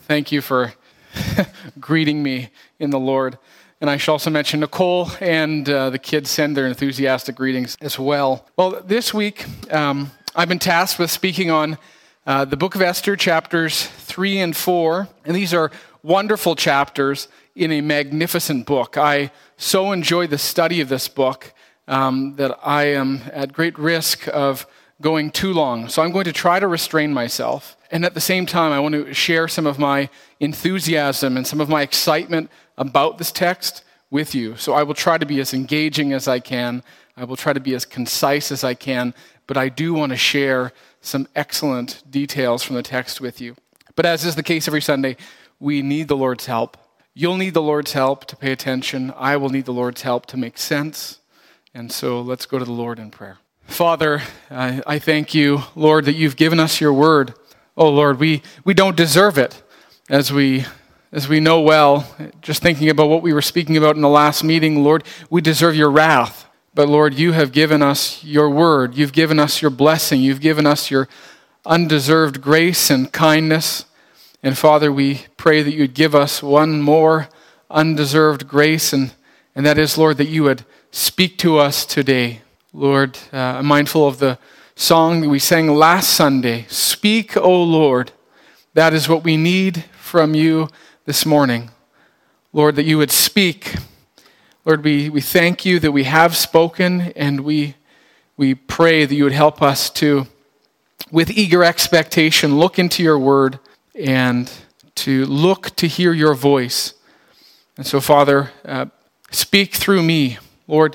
Thank you for greeting me in the Lord. And I should also mention Nicole and the kids send their enthusiastic greetings as well. Well, this week I've been tasked with speaking on the book of Esther, chapters 3 and 4. And these are wonderful chapters in a magnificent book. I so enjoy the study of this book that I am at great risk of going too long. So I'm going to try to restrain myself. And at the same time, I want to share some of my enthusiasm and some of my excitement about this text with you. So I will try to be as engaging as I can. I will try to be as concise as I can. But I do want to share some excellent details from the text with you. But as is the case every Sunday, we need the Lord's help. You'll need the Lord's help to pay attention. I will need the Lord's help to make sense. And so let's go to the Lord in prayer. Father, I thank you, Lord, that you've given us your word. Oh, Lord, we don't deserve it, as we know well, just thinking about what we were speaking about in the last meeting, Lord, we deserve your wrath. But, Lord, you have given us your word. You've given us your blessing. You've given us your undeserved grace and kindness. And, Father, we pray that you'd give us one more undeserved grace, and that is, Lord, that you would speak to us today. Lord, I'm mindful of the song that we sang last Sunday. Speak, O Lord. That is what we need from you this morning. Lord, that you would speak. Lord, we thank you that we have spoken, and we pray that you would help us to, with eager expectation, look into your word and to look to hear your voice. And so, Father, speak through me. Lord,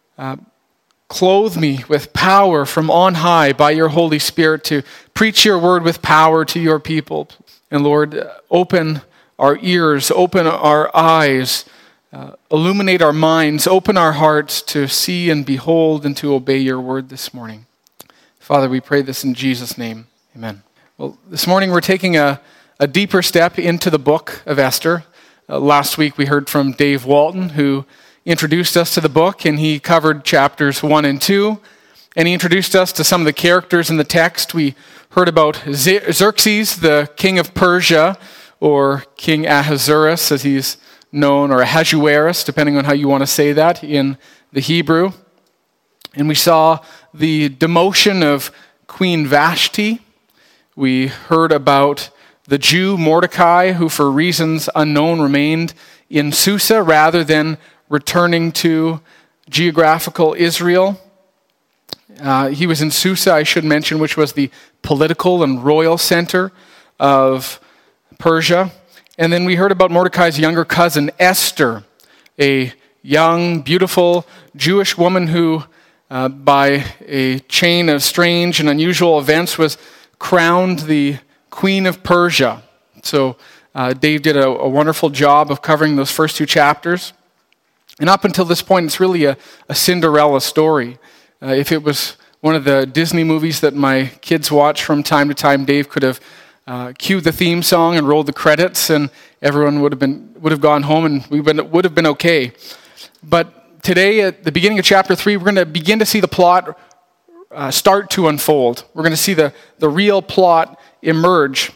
clothe me with power from on high by your Holy Spirit to preach your word with power to your people. And Lord, open our ears, open our eyes, illuminate our minds, open our hearts to see and behold and to obey your word this morning. Father, we pray this in Jesus' name. Amen. Well, this morning we're taking a deeper step into the book of Esther. Last week we heard from Dave Walton, who introduced us to the book, and he covered chapters 1 and 2, and he introduced us to some of the characters in the text. We heard about Xerxes, the king of Persia, or King Ahasuerus, as he's known, or Ahasuerus, depending on how you want to say that in the Hebrew. And we saw the demotion of Queen Vashti. We heard about the Jew Mordecai, who for reasons unknown remained in Susa rather than returning to geographical Israel. He was in Susa, I should mention, which was the political and royal center of Persia. And then we heard about Mordecai's younger cousin, Esther, a young, beautiful Jewish woman who, by a chain of strange and unusual events, was crowned the Queen of Persia. So Dave did a wonderful job of covering those first two chapters. And up until this point, it's really a Cinderella story. If it was one of the Disney movies that my kids watch from time to time, Dave could have cued the theme song and rolled the credits, and everyone would have gone home, and would have been okay. But today, at the beginning of chapter 3, we're going to begin to see the plot start to unfold. We're going to see the real plot emerge.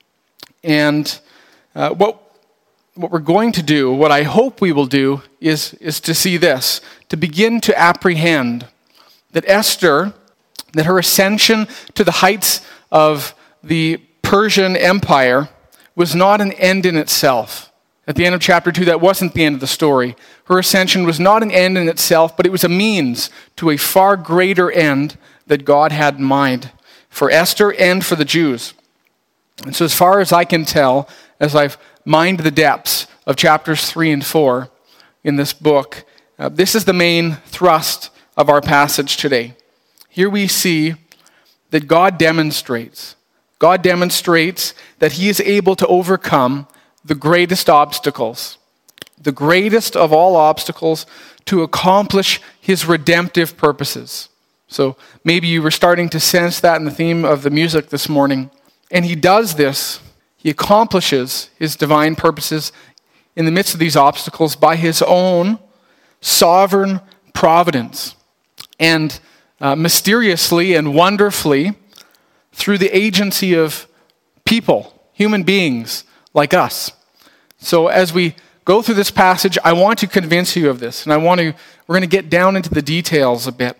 And what we're going to do, what I hope we will do, is to see this, to begin to apprehend that Esther, that her ascension to the heights of the Persian Empire was not an end in itself. At the end of chapter 2, that wasn't the end of the story. Her ascension was not an end in itself, but it was a means to a far greater end that God had in mind for Esther and for the Jews. And so as far as I can tell, as I've mined the depths of chapters 3 and 4 in this book, this is the main thrust of our passage today. Here we see that God demonstrates that he is able to overcome the greatest obstacles, the greatest of all obstacles, to accomplish his redemptive purposes. So maybe you were starting to sense that in the theme of the music this morning. And he does this. He accomplishes his divine purposes in the midst of these obstacles by his own sovereign providence. And mysteriously and wonderfully, through the agency of people, human beings, like us. So as we go through this passage, I want to convince you of this, and we're going to get down into the details a bit.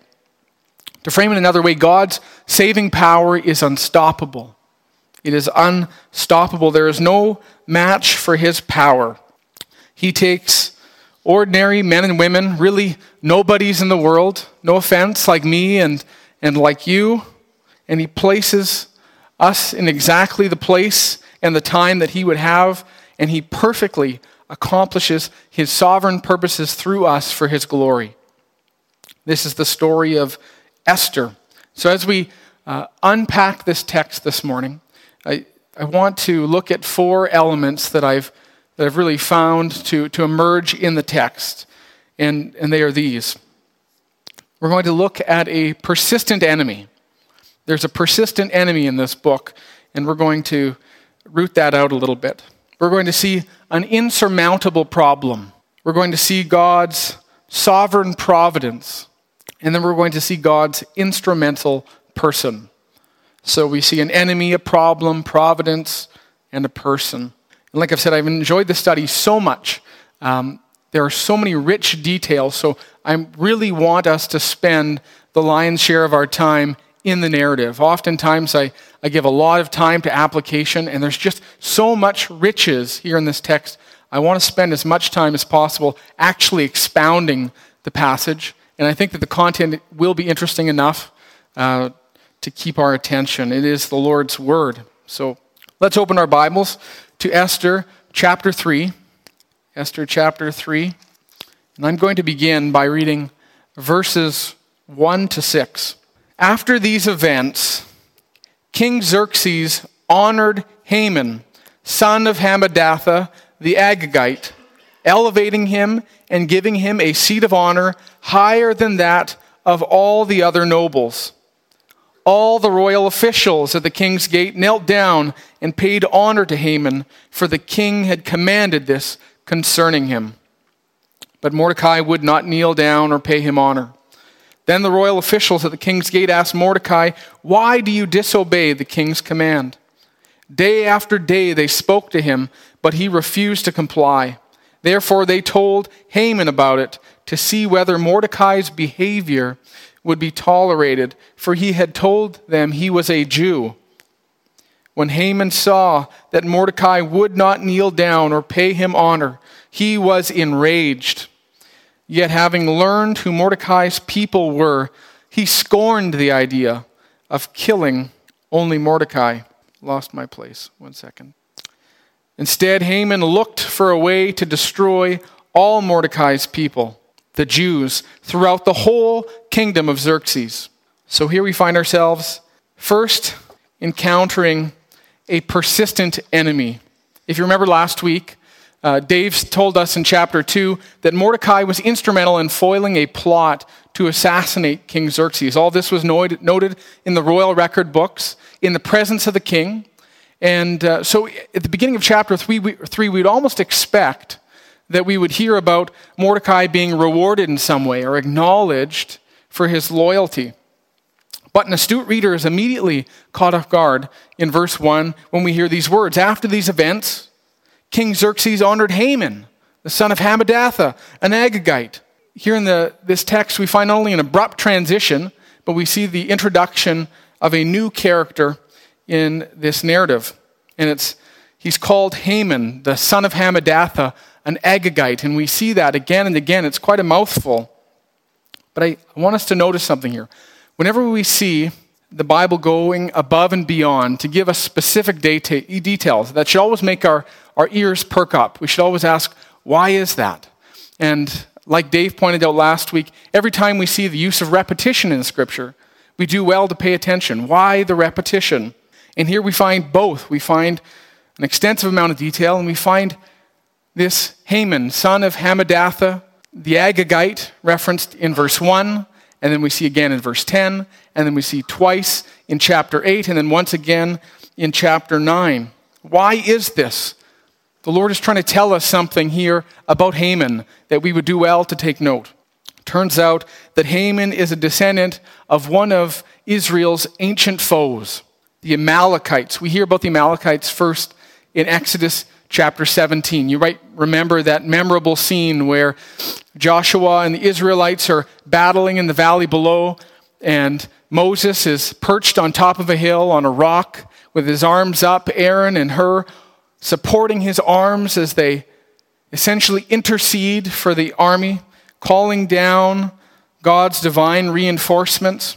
To frame it another way, God's saving power is unstoppable. It is unstoppable. There is no match for his power. He takes ordinary men and women, really nobodies in the world, no offense, like me and like you, and he places us in exactly the place and the time that he would have, and he perfectly accomplishes his sovereign purposes through us for his glory. This is the story of Esther. So as we unpack this text this morning, I want to look at 4 elements that I've really found to emerge in the text, and they are these. We're going to look at a persistent enemy. There's a persistent enemy in this book, and we're going to root that out a little bit. We're going to see an insurmountable problem. We're going to see God's sovereign providence. And then we're going to see God's instrumental person. So we see an enemy, a problem, providence, and a person. And like I've said, I've enjoyed the study so much. There are so many rich details. So I really want us to spend the lion's share of our time in the narrative. Oftentimes I give a lot of time to application, and there's just so much riches here in this text. I want to spend as much time as possible actually expounding the passage. And I think that the content will be interesting enough to keep our attention. It is the Lord's word. So let's open our Bibles to Esther chapter 3. Esther chapter 3. And I'm going to begin by reading verses 1 to 6. After these events, King Xerxes honored Haman, son of Hammedatha, the Agagite, elevating him and giving him a seat of honor higher than that of all the other nobles. All the royal officials at the king's gate knelt down and paid honor to Haman, for the king had commanded this concerning him. But Mordecai would not kneel down or pay him honor. Then the royal officials at the king's gate asked Mordecai, "Why do you disobey the king's command?" Day after day they spoke to him, but he refused to comply. Therefore they told Haman about it to see whether Mordecai's behavior would be tolerated, for he had told them he was a Jew. When Haman saw that Mordecai would not kneel down or pay him honor, he was enraged. Yet having learned who Mordecai's people were, he scorned the idea of killing only Mordecai. Lost my place. 1 second. Instead, Haman looked for a way to destroy all Mordecai's people, the Jews, throughout the whole kingdom of Xerxes. So here we find ourselves first encountering a persistent enemy. If you remember last week, Dave told us in chapter 2 that Mordecai was instrumental in foiling a plot to assassinate King Xerxes. All this was noted in the royal record books in the presence of the king. And so at the beginning of chapter 3, we'd almost expect that we would hear about Mordecai being rewarded in some way or acknowledged for his loyalty. But an astute reader is immediately caught off guard in verse 1 when we hear these words. After these events, King Xerxes honored Haman, the son of Hammedatha, an Agagite. Here in this text, we find not only an abrupt transition, but we see the introduction of a new character in this narrative. And he's called Haman, the son of Hammedatha, an Agagite. And we see that again and again. It's quite a mouthful. But I want us to notice something here. Whenever we see the Bible going above and beyond to give us specific details, that should always make our ears perk up. We should always ask, why is that? And like Dave pointed out last week, every time we see the use of repetition in Scripture, we do well to pay attention. Why the repetition? And here we find both. We find an extensive amount of detail, and we find this Haman, son of Hammedatha, the Agagite, referenced in verse 1, and then we see again in verse 10, and then we see twice in chapter 8, and then once again in chapter 9. Why is this? The Lord is trying to tell us something here about Haman that we would do well to take note. Turns out that Haman is a descendant of one of Israel's ancient foes, the Amalekites. We hear about the Amalekites first in Exodus chapter 17. You might remember that memorable scene where Joshua and the Israelites are battling in the valley below, and Moses is perched on top of a hill on a rock with his arms up, Aaron and Hur supporting his arms as they essentially intercede for the army, calling down God's divine reinforcements.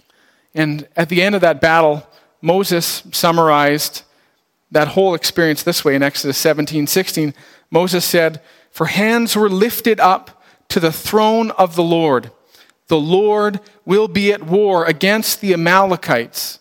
And at the end of that battle, Moses summarized that whole experience this way in Exodus 17:16. Moses said, "For hands were lifted up to the throne of the Lord. The Lord will be at war against the Amalekites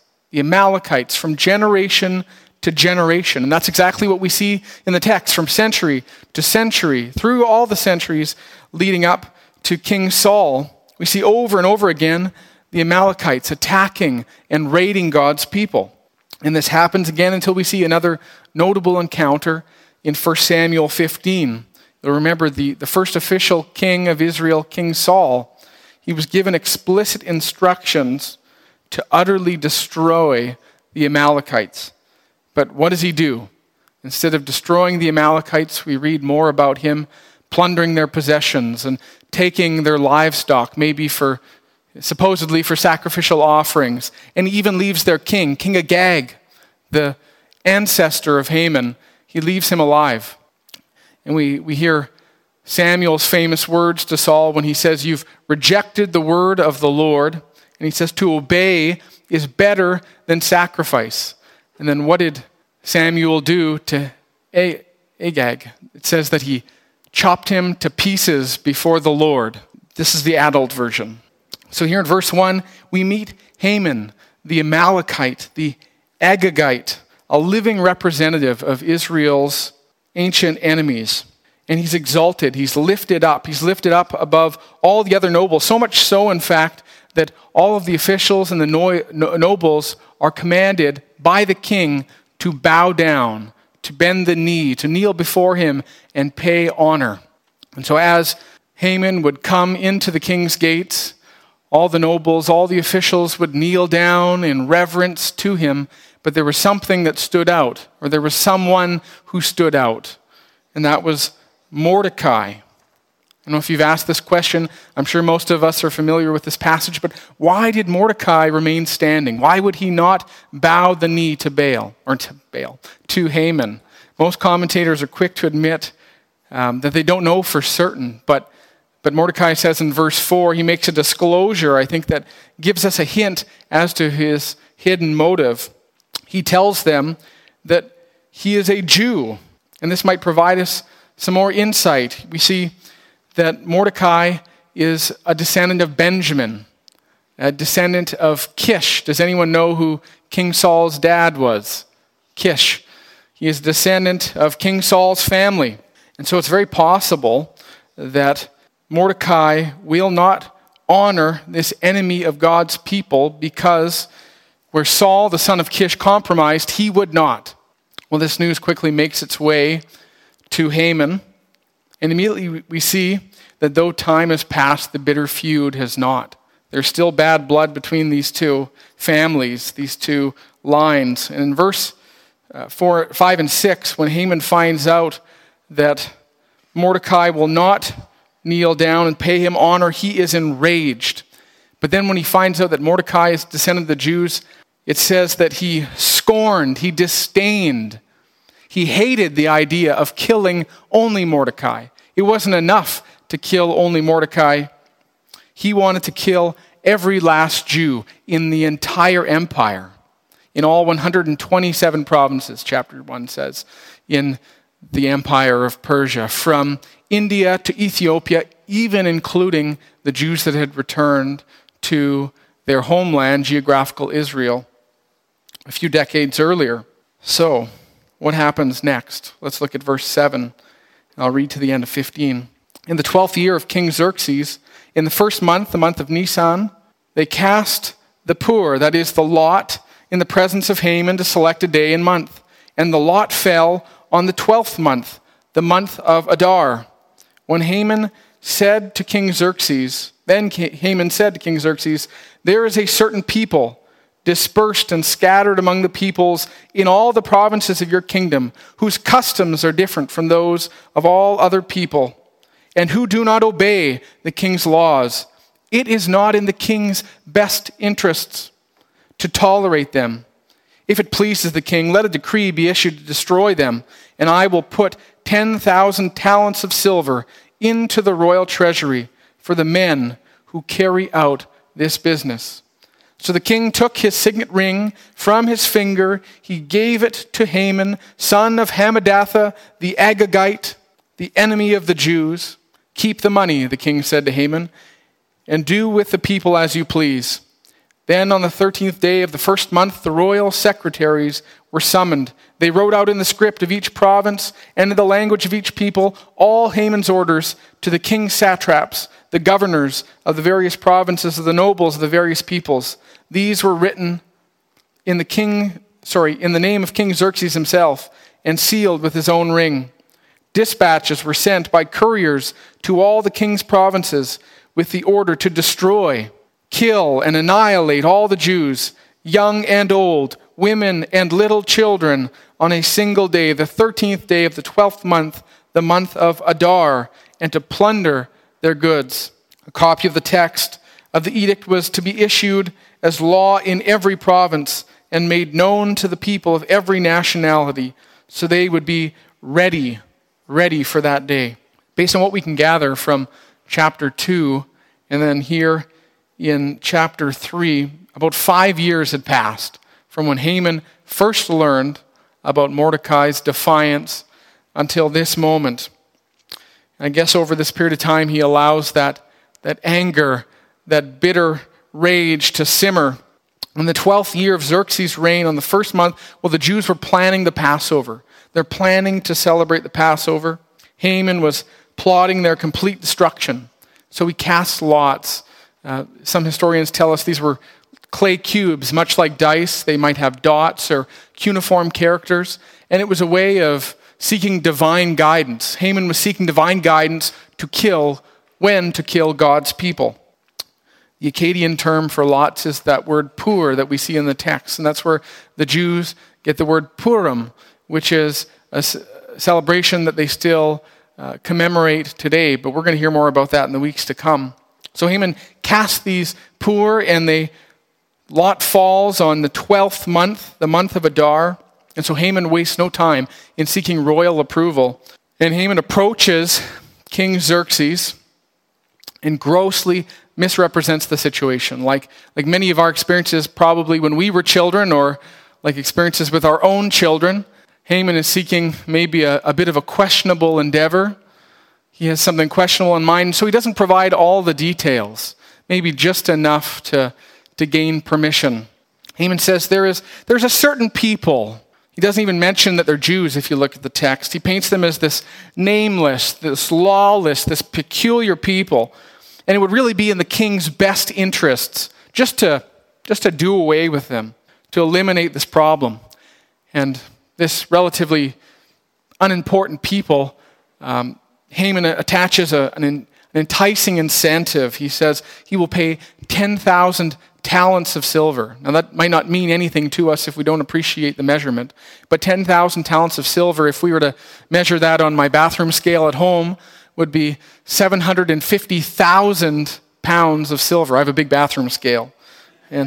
from generation to generation." And that's exactly what we see in the text from century to century, through all the centuries leading up to King Saul. We see over and over again the Amalekites attacking and raiding God's people. And this happens again until we see another notable encounter in 1 Samuel 15. You'll remember the first official king of Israel, King Saul, he was given explicit instructions to utterly destroy the Amalekites. But what does he do? Instead of destroying the Amalekites, we read more about him plundering their possessions and taking their livestock, maybe supposedly for sacrificial offerings, and he even leaves their king, King Agag, the ancestor of Haman. He leaves him alive. And we hear Samuel's famous words to Saul when he says, "You've rejected the word of the Lord." And he says, "To obey is better than sacrifice." And then what did Samuel do to Agag? It says that he chopped him to pieces before the Lord. This is the adult version. So here in verse 1, we meet Haman, the Amalekite, the Agagite, a living representative of Israel's ancient enemies. And he's exalted, he's lifted up above all the other nobles, so much so, in fact, that all of the officials and the nobles are commanded by the king to bow down, to bend the knee, to kneel before him and pay honor. And so as Haman would come into the king's gates, all the nobles, all the officials would kneel down in reverence to him, but there was something that stood out, or there was someone who stood out, and that was Mordecai. I don't know if you've asked this question. I'm sure most of us are familiar with this passage, but why did Mordecai remain standing? Why would he not bow the knee to Haman? Most commentators are quick to admit that they don't know for certain, but Mordecai says in verse 4, he makes a disclosure, I think, that gives us a hint as to his hidden motive. He tells them that he is a Jew, and this might provide us some more insight. We see that Mordecai is a descendant of Benjamin, a descendant of Kish. Does anyone know who King Saul's dad was? Kish. He is a descendant of King Saul's family. And so it's very possible that Mordecai will not honor this enemy of God's people because where Saul, the son of Kish, compromised, he would not. Well, this news quickly makes its way to Haman, and immediately we see that though time has passed, the bitter feud has not. There's still bad blood between these two families, these two lines. And in verse 5 and 6, when Haman finds out that Mordecai will not kneel down and pay him honor, he is enraged. But then when he finds out that Mordecai is descendant of the Jews, it says that he scorned, he disdained, he hated the idea of killing only Mordecai. It wasn't enough to kill only Mordecai. He wanted to kill every last Jew in the entire empire, in all 127 provinces, chapter 1 says, in the empire of Persia, from India to Ethiopia, even including the Jews that had returned to their homeland, geographical Israel, a few decades earlier. So, what happens next? Let's look at verse 7. I'll read to the end of 15. In the 12th year of King Xerxes, in the first month, the month of Nisan, they cast the pur, that is the lot, in the presence of Haman to select a day and month. And the lot fell on the 12th month, the month of Adar. When Haman said to King Xerxes, there is a certain people dispersed and scattered among the peoples in all the provinces of your kingdom, whose customs are different from those of all other people, and who do not obey the king's laws. It is not in the king's best interests to tolerate them. If it pleases the king, let a decree be issued to destroy them, and I will put 10,000 talents of silver into the royal treasury for the men who carry out this business. So the king took his signet ring from his finger. He gave it to Haman, son of Hammedatha, the Agagite, the enemy of the Jews. Keep the money, the king said to Haman, and do with the people as you please. Then on the 13th day of the first month, the royal secretaries were summoned. They wrote out in the script of each province and in the language of each people all Haman's orders to the king's satraps, the governors of the various provinces, of the nobles of the various peoples. These were written in the name of King Xerxes himself and sealed with his own ring. Dispatches were sent by couriers to all the king's provinces with the order to destroy, kill, and annihilate all the Jews, young and old, women and little children, on a single day, the 13th day of the 12th month, the month of Adar, and to plunder their goods. A copy of the text of the edict was to be issued as law in every province and made known to the people of every nationality, so they would be ready for that day. Based on what we can gather from chapter 2, and then here in chapter 3, about 5 years had passed from when Haman first learned about Mordecai's defiance until this moment. And I guess over this period of time, he allows that anger, that bitter rage to simmer. In the 12th year of Xerxes' reign, on the first month, the Jews were planning the Passover. They're planning to celebrate the Passover. Haman was plotting their complete destruction. So he cast lots. Some historians tell us these were clay cubes, much like dice. They might have dots or cuneiform characters. And it was a way of seeking divine guidance. Haman was seeking divine guidance to kill God's people. The Akkadian term for lots is that word pur that we see in the text. And that's where the Jews get the word Purim, which is a celebration that they still commemorate today. But we're going to hear more about that in the weeks to come. So Haman cast these pur, and lot falls on the 12th month, the month of Adar. And so Haman wastes no time in seeking royal approval. And Haman approaches King Xerxes and grossly misrepresents the situation. Like many of our experiences probably when we were children, or like experiences with our own children, Haman is seeking maybe a bit of a questionable endeavor. He has something questionable in mind, so he doesn't provide all the details, maybe just enough to gain permission. Haman says there's a certain people. He doesn't even mention that they're Jews if you look at the text. He paints them as this nameless, this lawless, this peculiar people. And it would really be in the king's best interests just to do away with them, to eliminate this problem. And this relatively unimportant people, Haman attaches an enticing incentive. He says he will pay 10,000 talents of silver. Now that might not mean anything to us if we don't appreciate the measurement, but 10,000 talents of silver, if we were to measure that on my bathroom scale at home, would be 750,000 pounds of silver. I have a big bathroom scale. And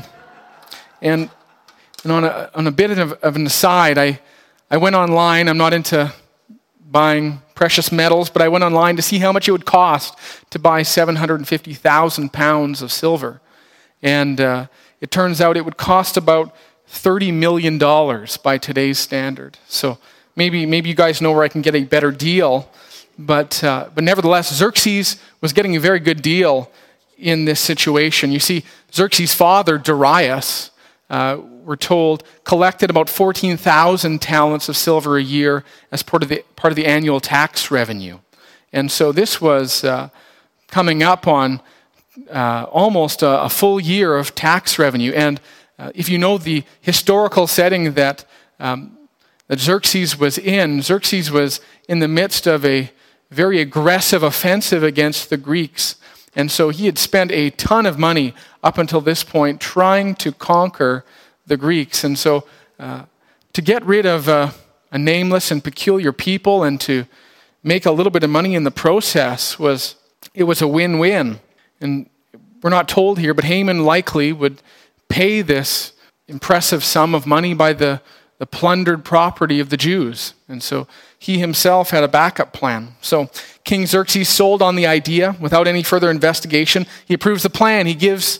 on a bit of an aside, I went online. I'm not into buying precious metals, but I went online to see how much it would cost to buy 750,000 pounds of silver. And it turns out it would cost about $30 million by today's standard. So maybe you guys know where I can get a better deal. But nevertheless, Xerxes was getting a very good deal in this situation. You see, Xerxes' father, Darius, we're told, collected about 14,000 talents of silver a year as part of the annual tax revenue. And so this was coming up on almost a full year of tax revenue. And if you know the historical setting that Xerxes was in the midst of a very aggressive offensive against the Greeks. And so he had spent a ton of money up until this point trying to conquer the Greeks. And so to get rid of a nameless and peculiar people and to make a little bit of money in the process was a win-win. And we're not told here, but Haman likely would pay this impressive sum of money by the plundered property of the Jews. And so he himself had a backup plan. So King Xerxes sold on the idea without any further investigation. He approves the plan. He gives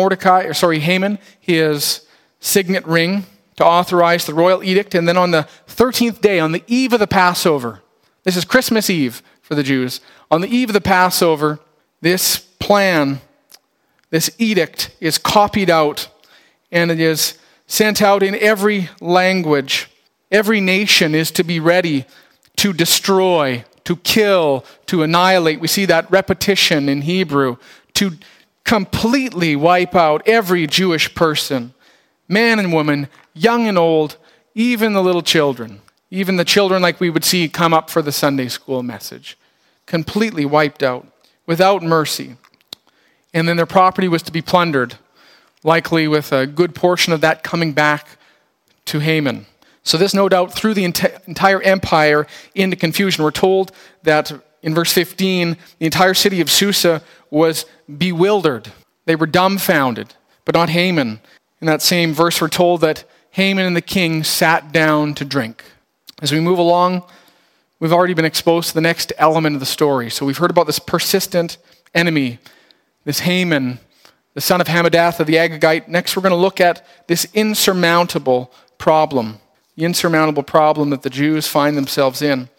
Haman his signet ring to authorize the royal edict. And then on the 13th day, on the eve of the Passover, this is Christmas Eve for the Jews, on the eve of the Passover, this plan, this edict is copied out, and it is sent out in every language. Every nation is to be ready to destroy, to kill, to annihilate. We see that repetition in Hebrew, to completely wipe out every Jewish person, man and woman, young and old, even the little children, even the children like we would see come up for the Sunday school message, completely wiped out, without mercy. And then their property was to be plundered, likely with a good portion of that coming back to Haman. So this no doubt threw the entire empire into confusion. We're told that in verse 15, the entire city of Susa was bewildered. They were dumbfounded, but not Haman. In that same verse, we're told that Haman and the king sat down to drink. As we move along, we've already been exposed to the next element of the story. So we've heard about this persistent enemy, this Haman, the son of Hammedatha, the Agagite. Next, we're going to look at this insurmountable problem, the insurmountable problem that the Jews find themselves in.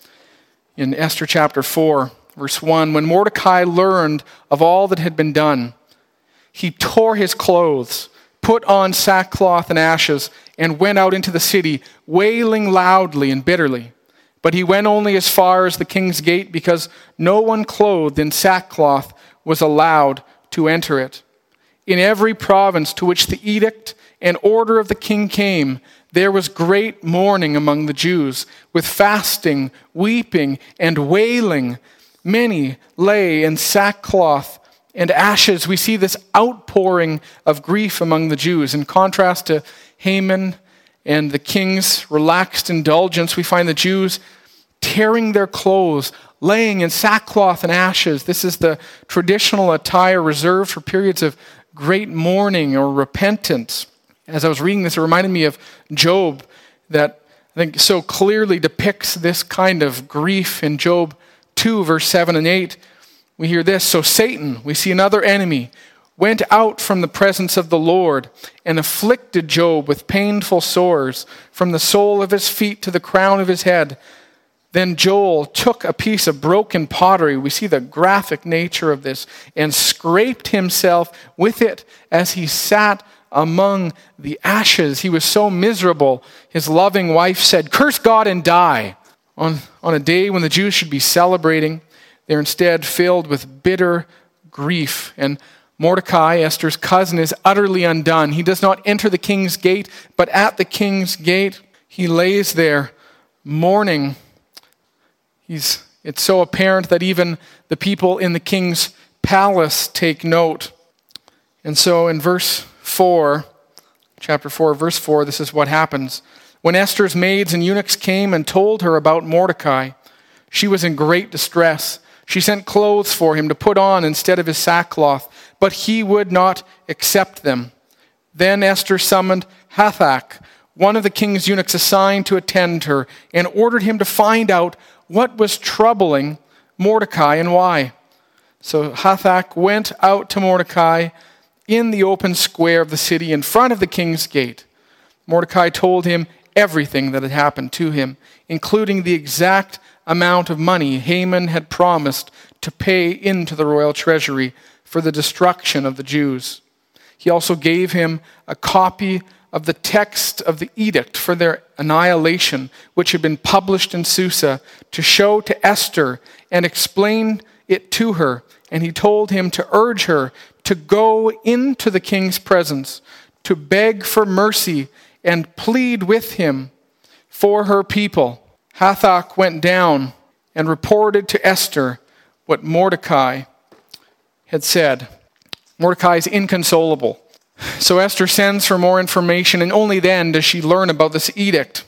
In Esther chapter 4, verse 1, when Mordecai learned of all that had been done, he tore his clothes, put on sackcloth and ashes, and went out into the city, wailing loudly and bitterly. But he went only as far as the king's gate, because no one clothed in sackcloth was allowed to enter it. In every province to which the edict and order of the king came, there was great mourning among the Jews, with fasting, weeping, and wailing. Many lay in sackcloth and ashes. We see this outpouring of grief among the Jews. In contrast to Haman and the king's relaxed indulgence, we find the Jews tearing their clothes, laying in sackcloth and ashes. This is the traditional attire reserved for periods of great mourning or repentance. As I was reading this, it reminded me of Job, that I think so clearly depicts this kind of grief in Job 2, verse 7 and 8. We hear this: so Satan, we see another enemy, went out from the presence of the Lord and afflicted Job with painful sores from the sole of his feet to the crown of his head. Then Joel took a piece of broken pottery, we see the graphic nature of this, and scraped himself with it as he sat among the ashes. He was so miserable. His loving wife said, "Curse God and die." On a day when the Jews should be celebrating, they're instead filled with bitter grief. And Mordecai, Esther's cousin, is utterly undone. He does not enter the king's gate, but at the king's gate, he lays there mourning. It's so apparent that even the people in the king's palace take note. And so in verse 4, chapter 4, verse 4, this is what happens. When Esther's maids and eunuchs came and told her about Mordecai, she was in great distress. She sent clothes for him to put on instead of his sackcloth, but he would not accept them. Then Esther summoned Hathach, one of the king's eunuchs assigned to attend her, and ordered him to find out what was troubling Mordecai and why. So Hathach went out to Mordecai in the open square of the city in front of the king's gate. Mordecai told him everything that had happened to him, including the exact amount of money Haman had promised to pay into the royal treasury for the destruction of the Jews. He also gave him a copy of the text of the edict for their annihilation, which had been published in Susa, to show to Esther and explain it to her. And he told him to urge her to go into the king's presence, to beg for mercy and plead with him for her people. Hathach went down and reported to Esther what Mordecai had said. Mordecai is inconsolable. So Esther sends for more information, and only then does she learn about this edict.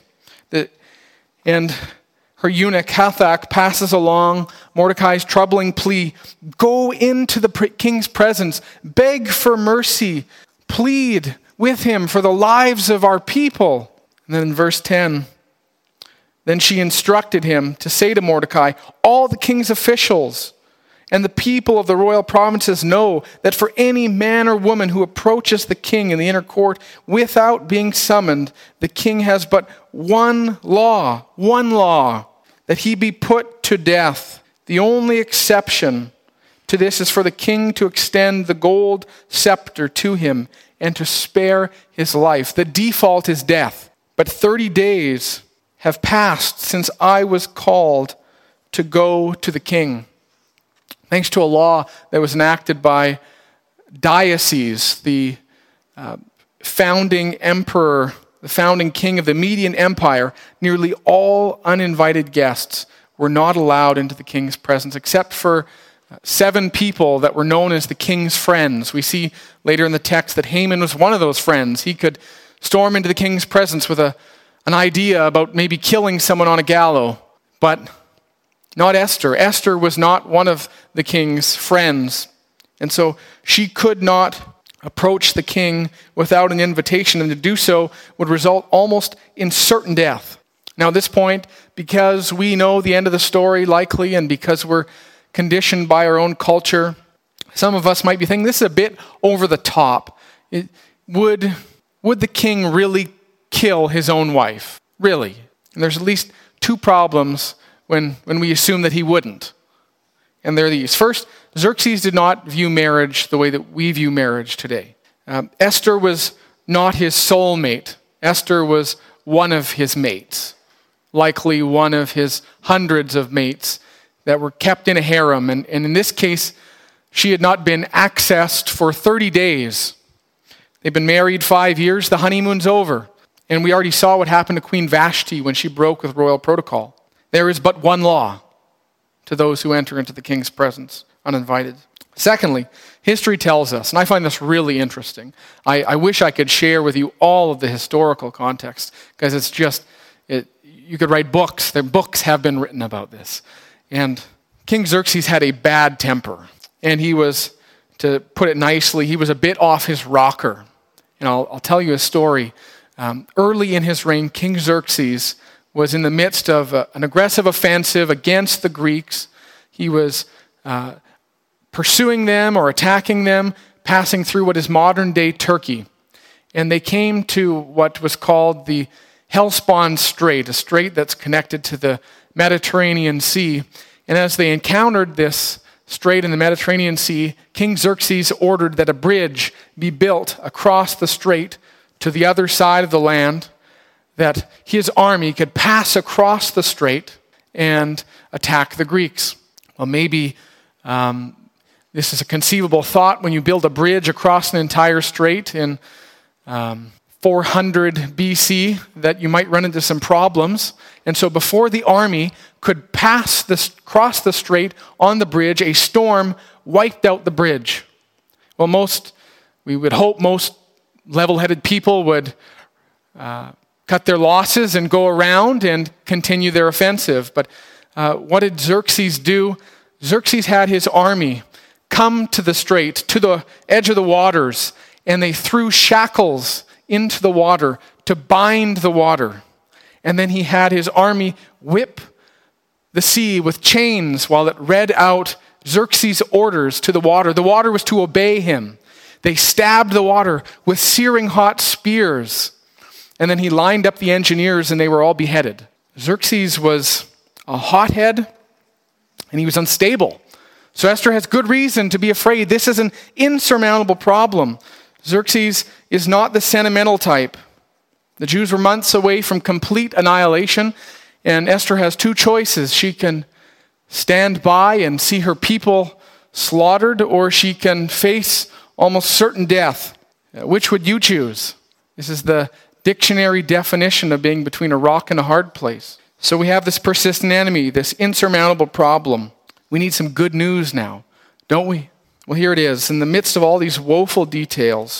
And her eunuch, Hathach, passes along Mordecai's troubling plea. Go into the king's presence, beg for mercy, plead with him for the lives of our people. And then in verse 10, then she instructed him to say to Mordecai, all the king's officials and the people of the royal provinces know that for any man or woman who approaches the king in the inner court without being summoned, the king has but one law, that he be put to death. The only exception to this is for the king to extend the gold scepter to him and to spare his life. The default is death. But 30 days have passed since I was called to go to the king. Thanks to a law that was enacted by Dioceses, the founding emperor, the founding king of the Median Empire, nearly all uninvited guests were not allowed into the king's presence, except for 7 people that were known as the king's friends. We see later in the text that Haman was one of those friends. He could storm into the king's presence with an idea about maybe killing someone on a gallows, but not Esther. Esther was not one of the king's friends. And so she could not approach the king without an invitation, and to do so would result almost in certain death. Now at this point, because we know the end of the story likely, and because we're conditioned by our own culture, some of us might be thinking, this is a bit over the top. Would the king really kill his own wife? Really? And there's at least 2 problems when we assume that he wouldn't. And they're these. First, Xerxes did not view marriage the way that we view marriage today. Esther was not his soulmate. Esther was one of his mates, likely one of his hundreds of mates that were kept in a harem. And in this case, she had not been accessed for 30 days. They've been married 5 years. The honeymoon's over. And we already saw what happened to Queen Vashti when she broke with royal protocol. There is but one law to those who enter into the king's presence uninvited. Secondly, history tells us, and I find this really interesting. I wish I could share with you all of the historical context, because it's just, you could write books. Their books have been written about this. And King Xerxes had a bad temper. And he was, to put it nicely, he was a bit off his rocker. And I'll tell you a story. Early in his reign, King Xerxes was in the midst of an aggressive offensive against the Greeks. He was pursuing them or attacking them, passing through what is modern-day Turkey. And they came to what was called the Hellespont Strait, a strait that's connected to the Mediterranean Sea. And as they encountered this strait in the Mediterranean Sea, King Xerxes ordered that a bridge be built across the strait to the other side of the land, that his army could pass across the strait and attack the Greeks. Well, maybe this is a conceivable thought when you build a bridge across an entire strait in 400 BC, that you might run into some problems. And so before the army could cross the strait on the bridge, a storm wiped out the bridge. Well, we would hope most level-headed people would cut their losses and go around and continue their offensive. But what did Xerxes do? Xerxes had his army come to the strait, to the edge of the waters, and they threw shackles into the water to bind the water. And then he had his army whip the sea with chains while it read out Xerxes' orders to the water. The water was to obey him. They stabbed the water with searing hot spears. And then he lined up the engineers and they were all beheaded. Xerxes was a hothead and he was unstable. So Esther has good reason to be afraid. This is an insurmountable problem. Xerxes is not the sentimental type. The Jews were months away from complete annihilation, and Esther has 2 choices. She can stand by and see her people slaughtered, or she can face almost certain death. Which would you choose? This is the dictionary definition of being between a rock and a hard place. So we have this persistent enemy, this insurmountable problem. We need some good news now, don't we? Well, here it is. In the midst of all these woeful details,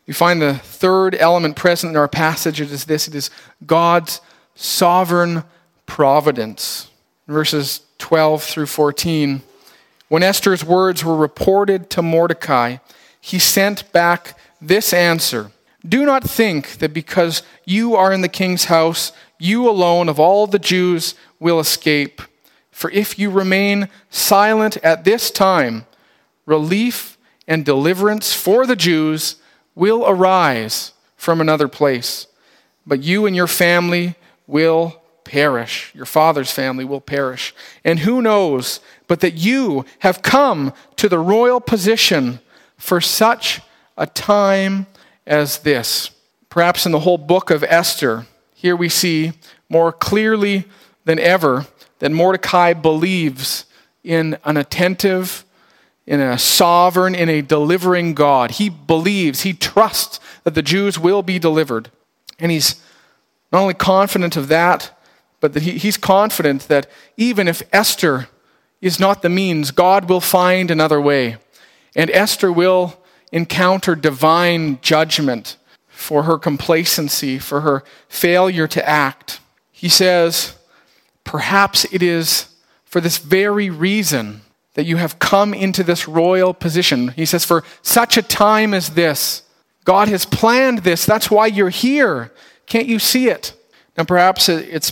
We find the third element present in our passage. It is this. It is God's sovereign providence. In verses 12 through 14, when Esther's words were reported to Mordecai, he sent back this answer: "Do not think that because you are in the king's house, you alone of all the Jews will escape. For if you remain silent at this time, relief and deliverance for the Jews will arise from another place. But you and your family will perish. Your father's family will perish. And who knows but that you have come to the royal position for such a time as this." Perhaps in the whole book of Esther, here we see more clearly than ever that Mordecai believes in an attentive, in a sovereign, in a delivering God. He believes, he trusts that the Jews will be delivered. And he's not only confident of that, but that he's confident that even if Esther is not the means, God will find another way. And Esther will encounter divine judgment for her complacency, for her failure to act. He says, "Perhaps it is for this very reason that you have come into this royal position." He says, "For such a time as this, God has planned this. That's why you're here. Can't you see it?" Now perhaps it's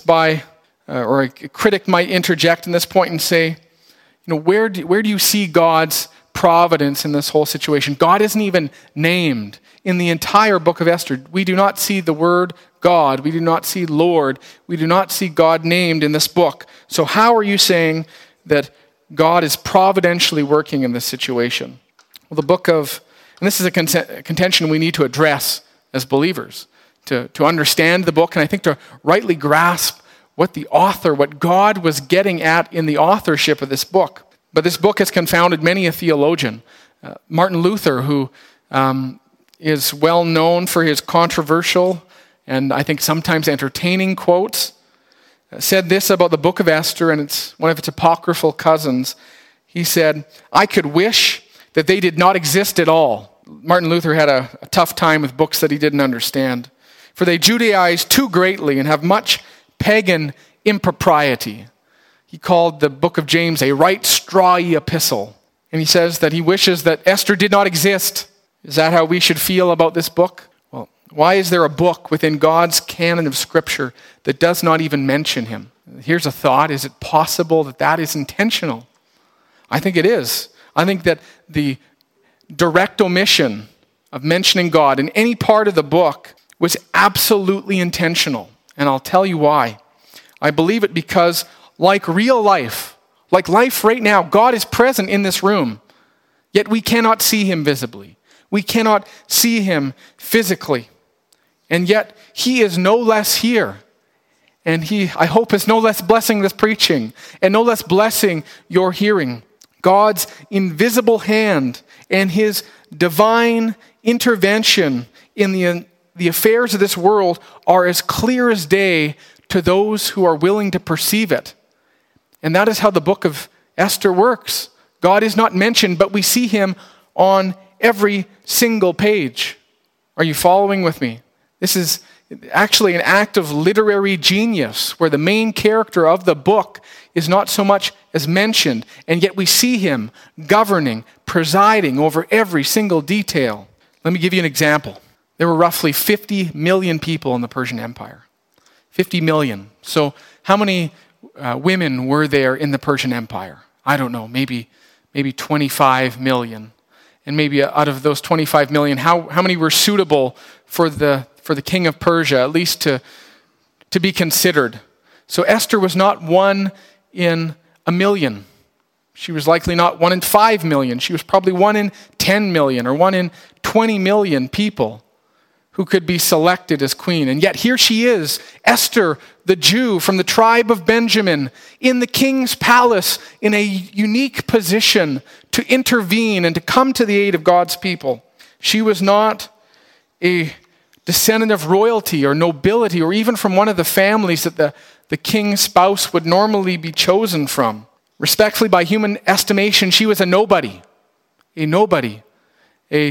or a critic might interject in this point and say, where do you see God's providence in this whole situation? God isn't even named in the entire book of Esther. We do not see the word God. We do not see Lord. We do not see God named in this book. So how are you saying that God is providentially working in this situation? Well, and this is a contention we need to address as believers, to understand the book, and I think to rightly grasp what God was getting at in the authorship of this book. But this book has confounded many a theologian. Martin Luther, who is well known for his controversial and I think sometimes entertaining quotes, said this about the book of Esther, and it's one of its apocryphal cousins. He said, "I could wish that they did not exist at all." Martin Luther had a tough time with books that he didn't understand. "For they Judaize too greatly and have much pagan impropriety." He called the book of James a right strawy epistle. And he says that he wishes that Esther did not exist. Is that how we should feel about this book? Well, why is there a book within God's canon of Scripture that does not even mention him? Here's a thought. Is it possible that that is intentional? I think it is. I think that the direct omission of mentioning God in any part of the book was absolutely intentional. And I'll tell you why. I believe it because, like real life, like life right now, God is present in this room, yet we cannot see him visibly. We cannot see him physically. And yet he is no less here. And he, I hope, is no less blessing this preaching and no less blessing your hearing. God's invisible hand and his divine intervention in the affairs of this world are as clear as day to those who are willing to perceive it. And that is how the book of Esther works. God is not mentioned, but we see him on every single page. Are you following with me? This is actually an act of literary genius where the main character of the book is not so much as mentioned, and yet we see him governing, presiding over every single detail. Let me give you an example. There were roughly 50 million people in the Persian Empire. 50 million. So how many women were there in the Persian Empire? I don't know, maybe 25 million. And maybe out of those 25 million, how many were suitable for the king of Persia, at least to be considered? So Esther was not 1 in a million. She was likely not 1 in 5 million. She was probably 1 in 10 million or 1 in 20 million people who could be selected as queen. And yet here she is, Esther, the Jew from the tribe of Benjamin, in the king's palace, in a unique position to intervene and to come to the aid of God's people. She was not a descendant of royalty or nobility or even from one of the families that the king's spouse would normally be chosen from. Respectfully, by human estimation, she was a nobody, a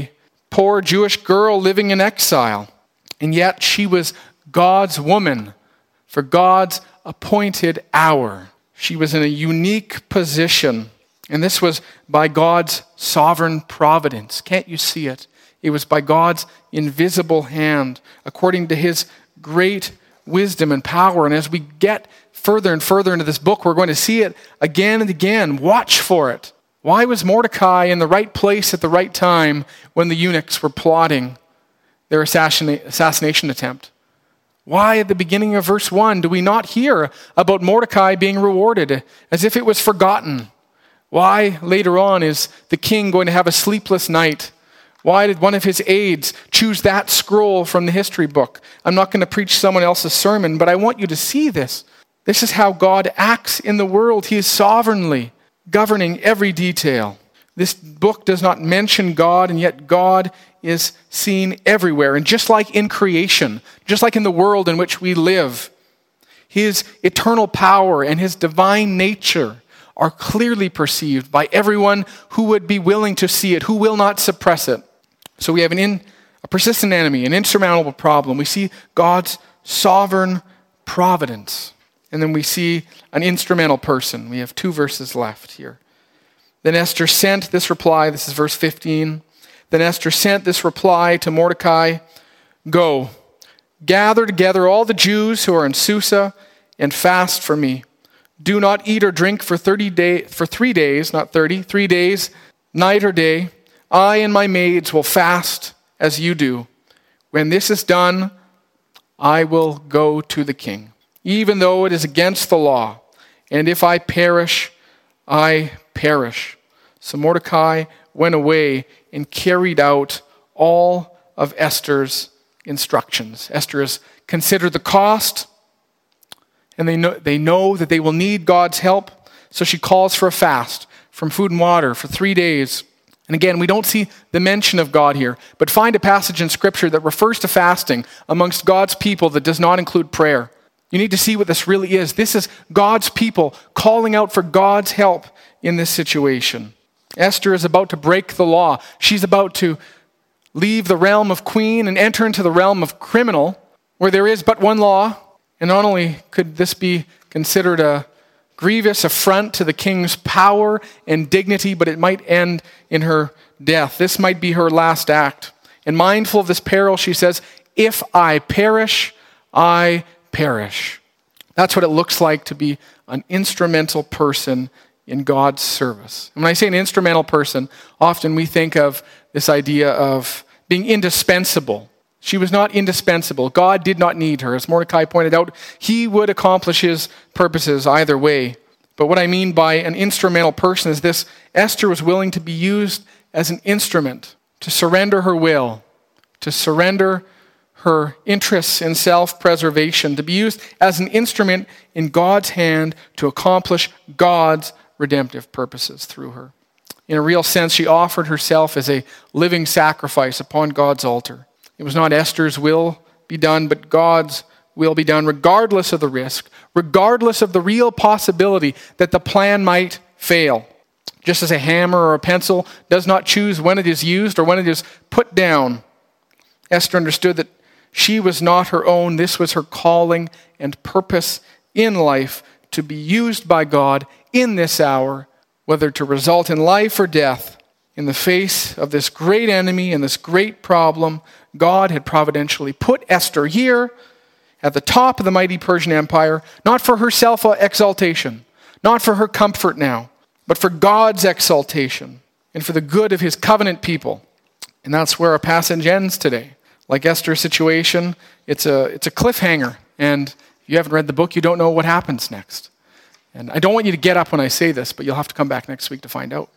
poor Jewish girl living in exile. And yet she was God's woman for God's appointed hour. She was in a unique position. And this was by God's sovereign providence. Can't you see it? It was by God's invisible hand, according to his great wisdom and power. And as we get further and further into this book, we're going to see it again and again. Watch for it. Why was Mordecai in the right place at the right time when the eunuchs were plotting their assassination attempt? Why at the beginning of verse 1 do we not hear about Mordecai being rewarded as if it was forgotten? Why later on is the king going to have a sleepless night? Why did one of his aides choose that scroll from the history book? I'm not going to preach someone else's sermon, but I want you to see this. This is how God acts in the world. He is sovereignly governing every detail. This book does not mention God, and yet God is seen everywhere. And just like in creation, just like in the world in which we live, his eternal power and his divine nature are clearly perceived by everyone who would be willing to see it, who will not suppress it. So we have a persistent enemy, an insurmountable problem. We see God's sovereign providence. And then we see an instrumental person. We have 2 verses left here. Then Esther sent this reply. This is verse 15. Then Esther sent this reply to Mordecai. Go, gather together all the Jews who are in Susa and fast for me. Do not eat or drink for 3 days, not 30, 3 days, night or day. I and my maids will fast as you do. When this is done, I will go to the king, even though it is against the law. And if I perish, I perish. So Mordecai went away and carried out all of Esther's instructions. Esther has considered the cost, and they know that they will need God's help. So she calls for a fast from food and water for 3 days. And again, we don't see the mention of God here, but find a passage in Scripture that refers to fasting amongst God's people that does not include prayer. You need to see what this really is. This is God's people calling out for God's help in this situation. Esther is about to break the law. She's about to leave the realm of queen and enter into the realm of criminal, where there is but one law. And not only could this be considered a grievous affront to the king's power and dignity, but it might end in her death. This might be her last act. And mindful of this peril, she says, if I perish, I perish. That's what it looks like to be an instrumental person in God's service. And when I say an instrumental person, often we think of this idea of being indispensable. She was not indispensable. God did not need her. As Mordecai pointed out, he would accomplish his purposes either way. But what I mean by an instrumental person is this: Esther was willing to be used as an instrument to surrender her will, to surrender her interests in self-preservation, to be used as an instrument in God's hand to accomplish God's redemptive purposes through her. In a real sense, she offered herself as a living sacrifice upon God's altar. It was not Esther's will be done, but God's will be done, regardless of the risk, regardless of the real possibility that the plan might fail. Just as a hammer or a pencil does not choose when it is used or when it is put down, Esther understood that she was not her own. This was her calling and purpose in life, to be used by God in this hour, whether to result in life or death. In the face of this great enemy and this great problem, God had providentially put Esther here at the top of the mighty Persian Empire, not for her self-exaltation, not for her comfort now, but for God's exaltation and for the good of his covenant people. And that's where our passage ends today. Like Esther's situation, it's a cliffhanger. And if you haven't read the book, you don't know what happens next. And I don't want you to get up when I say this, but you'll have to come back next week to find out.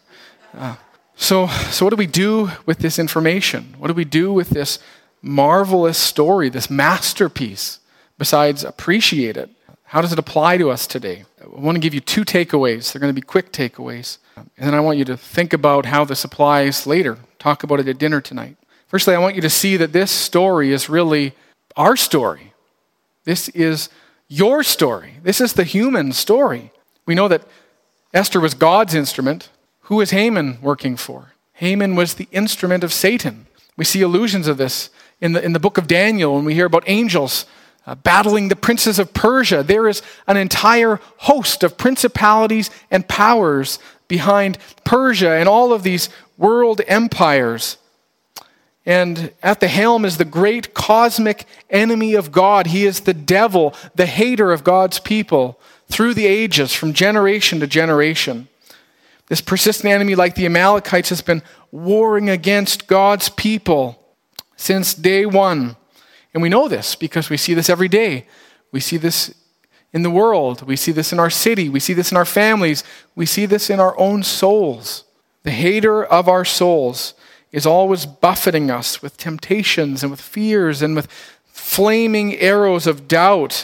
So what do we do with this information? What do we do with this marvelous story, this masterpiece, besides appreciate it? How does it apply to us today? I want to give you 2 takeaways. They're going to be quick takeaways. And then I want you to think about how this applies later. Talk about it at dinner tonight. Firstly, I want you to see that this story is really our story. This is your story. This is the human story. We know that Esther was God's instrument. Who was Haman working for? Haman was the instrument of Satan. We see allusions of this in the book of Daniel when we hear about angels battling the princes of Persia. There is an entire host of principalities and powers behind Persia and all of these world empires. And at the helm is the great cosmic enemy of God. He is the devil, the hater of God's people through the ages, from generation to generation. This persistent enemy, like the Amalekites, has been warring against God's people since day one. And we know this because we see this every day. We see this in the world. We see this in our city. We see this in our families. We see this in our own souls. The hater of our souls is always buffeting us with temptations and with fears and with flaming arrows of doubt.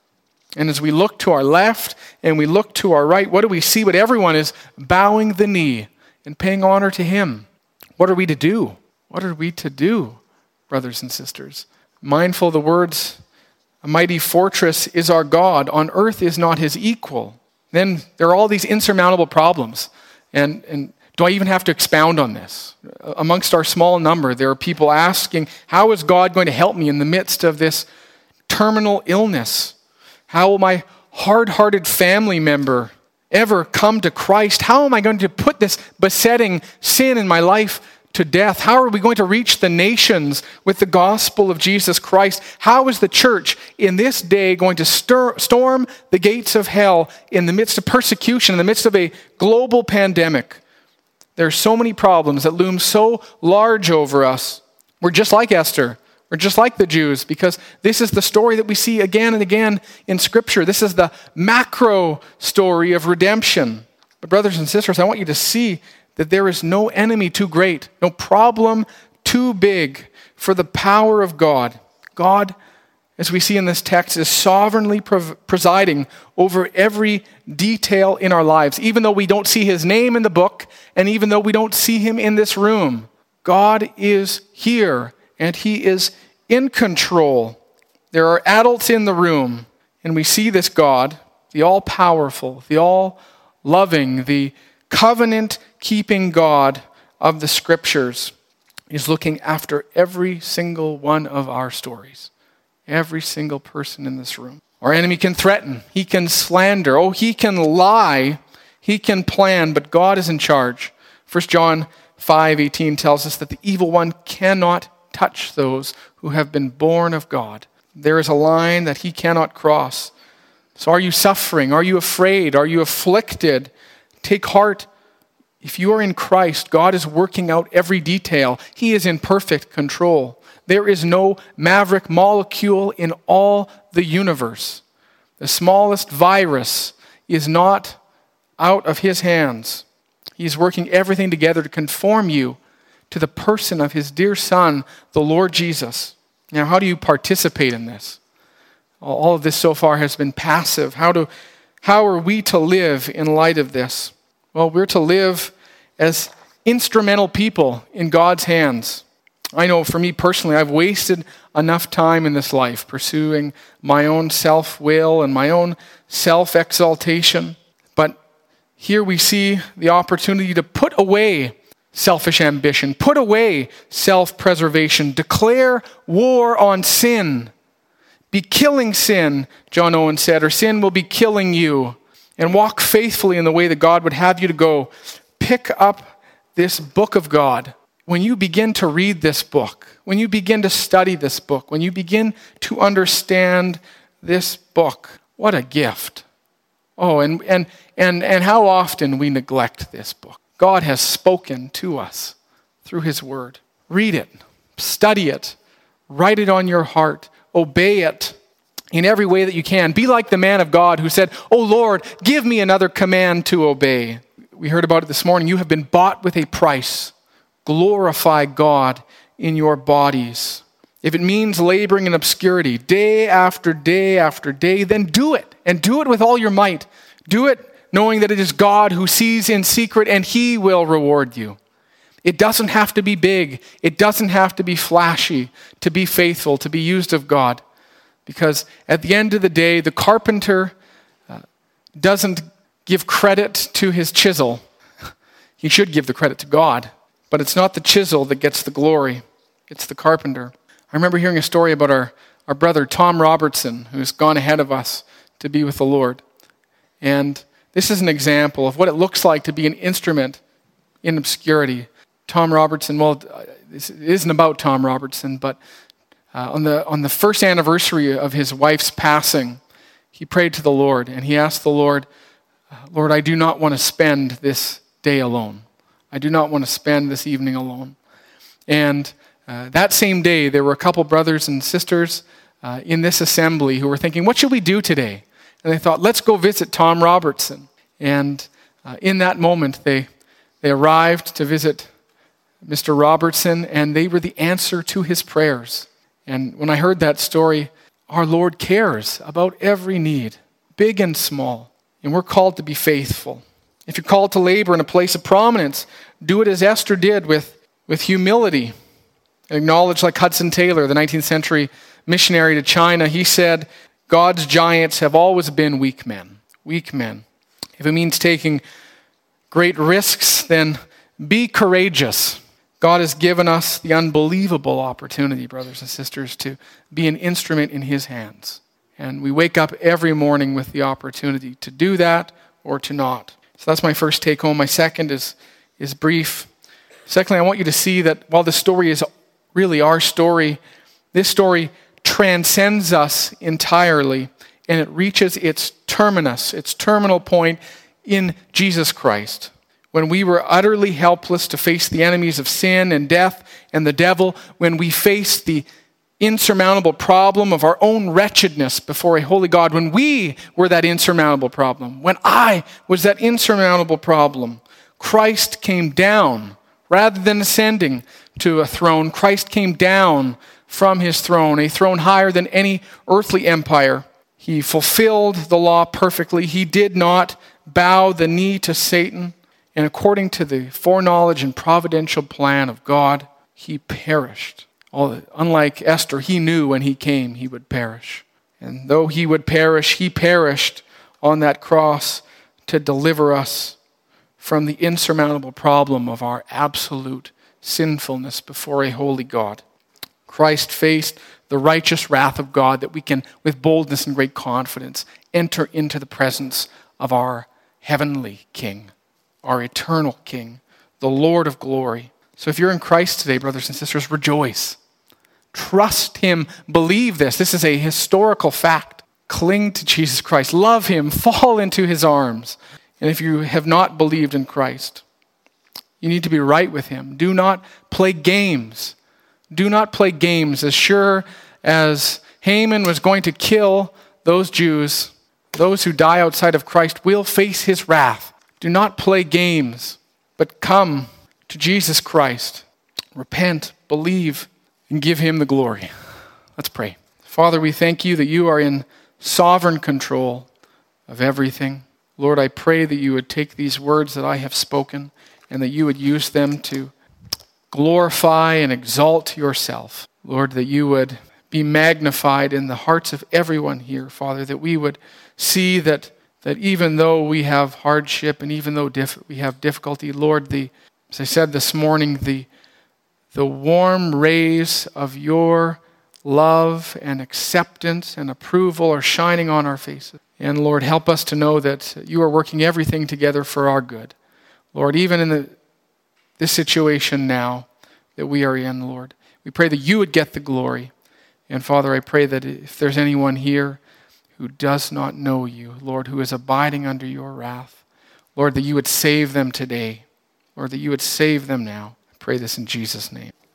And as we look to our left and we look to our right, what do we see? But everyone is bowing the knee and paying honor to him. What are we to do? What are we to do, brothers and sisters? Mindful of the words, a mighty fortress is our God, on earth is not his equal. Then there are all these insurmountable problems. And do I even have to expound on this? Amongst our small number, there are people asking, how is God going to help me in the midst of this terminal illness? How will my hard-hearted family member ever come to Christ? How am I going to put this besetting sin in my life to death? How are we going to reach the nations with the gospel of Jesus Christ? How is the church in this day going to storm the gates of hell in the midst of persecution, in the midst of a global pandemic? There are so many problems that loom so large over us. We're just like Esther. We're just like the Jews, because this is the story that we see again and again in Scripture. This is the macro story of redemption. But brothers and sisters, I want you to see that there is no enemy too great, no problem too big for the power of God. God, as we see in this text, is sovereignly presiding over every detail in our lives. Even though we don't see his name in the book, and even though we don't see him in this room, God is here, and he is in control. There are adults in the room, and we see this God, the all-powerful, the all-loving, the covenant-keeping God of the Scriptures, is looking after every single one of our stories. Every single person in this room. Our enemy can threaten. He can slander. He can lie. He can plan, but God is in charge. 1 John 5:18 tells us that the evil one cannot touch those who have been born of God. There is a line that he cannot cross. So are you suffering? Are you afraid? Are you afflicted? Take heart. If you are in Christ, God is working out every detail. He is in perfect control. There is no maverick molecule in all the universe. The smallest virus is not out of his hands. He is working everything together to conform you to the person of his dear Son, the Lord Jesus. Now, how do you participate in this? All of this so far has been passive. How are we to live in light of this? Well, we're to live as instrumental people in God's hands. I know for me personally, I've wasted enough time in this life pursuing my own self-will and my own self-exaltation. But here we see the opportunity to put away selfish ambition, put away self-preservation, declare war on sin. Be killing sin, John Owen said, or sin will be killing you. And walk faithfully in the way that God would have you to go. Pick up this book of God. When you begin to read this book, when you begin to study this book, when you begin to understand this book, what a gift. Oh, and how often we neglect this book. God has spoken to us through his word. Read it, study it, write it on your heart, obey it in every way that you can. Be like the man of God who said, "Oh Lord, give me another command to obey." We heard about it this morning. You have been bought with a price. Glorify God in your bodies. If it means laboring in obscurity day after day after day, then do it, and do it with all your might. Do it knowing that it is God who sees in secret, and he will reward you. It doesn't have to be big. It doesn't have to be flashy to be faithful, to be used of God. Because at the end of the day, the carpenter doesn't give credit to his chisel. He should give the credit to God. But it's not the chisel that gets the glory. It's the carpenter. I remember hearing a story about our brother Tom Robertson, who's gone ahead of us to be with the Lord. And this is an example of what it looks like to be an instrument in obscurity. Tom Robertson, well, this isn't about Tom Robertson, but on the first anniversary of his wife's passing, he prayed to the Lord, and he asked the Lord, Lord, I do not want to spend this day alone. I do not want to spend this evening alone. And that same day, there were a couple brothers and sisters in this assembly who were thinking, what should we do today? And they thought, let's go visit Tom Robertson. And in that moment, they arrived to visit Mr. Robertson, and they were the answer to his prayers. And when I heard that story, our Lord cares about every need, big and small. And we're called to be faithful. If you're called to labor in a place of prominence, do it as Esther did with humility. Acknowledge, like Hudson Taylor, the 19th century missionary to China, he said, God's giants have always been weak men. Weak men. If it means taking great risks, then be courageous. God has given us the unbelievable opportunity, brothers and sisters, to be an instrument in his hands. And we wake up every morning with the opportunity to do that or to not. So that's my first take home. My second is brief. Secondly, I want you to see that while the story is really our story, this story transcends us entirely, and it reaches its terminus, its terminal point in Jesus Christ. When we were utterly helpless to face the enemies of sin and death and the devil, when we faced the insurmountable problem of our own wretchedness before a holy God, when we were that insurmountable problem, when I was that insurmountable problem, Christ came down. Rather than ascending to a throne, Christ came down from his throne, a throne higher than any earthly empire. He fulfilled the law perfectly. He did not bow the knee to Satan. And according to the foreknowledge and providential plan of God, he perished. Unlike Esther, he knew when he came he would perish. And though he would perish, he perished on that cross to deliver us from the insurmountable problem of our absolute sinfulness before a holy God. Christ faced the righteous wrath of God that we can, with boldness and great confidence, enter into the presence of our heavenly King, our eternal King, the Lord of glory. So if you're in Christ today, brothers and sisters, rejoice. Trust him. Believe this. This is a historical fact. Cling to Jesus Christ. Love him. Fall into his arms. And if you have not believed in Christ, you need to be right with him. Do not play games. Do not play games. As sure as Haman was going to kill those Jews, those who die outside of Christ will face his wrath. Do not play games, but come to Jesus Christ. Repent, believe, and give him the glory. Let's pray. Father, we thank you that you are in sovereign control of everything. Lord, I pray that you would take these words that I have spoken and that you would use them to glorify and exalt yourself. Lord, that you would be magnified in the hearts of everyone here, Father, that we would see that even though we have hardship and even though we have difficulty, Lord, as I said this morning, the warm rays of your love and acceptance and approval are shining on our faces. And Lord, help us to know that you are working everything together for our good. Lord, even in this situation now that we are in, Lord, we pray that you would get the glory. And Father, I pray that if there's anyone here who does not know you, Lord, who is abiding under your wrath, Lord, that you would save them today. Lord, that you would save them now. I pray this in Jesus' name.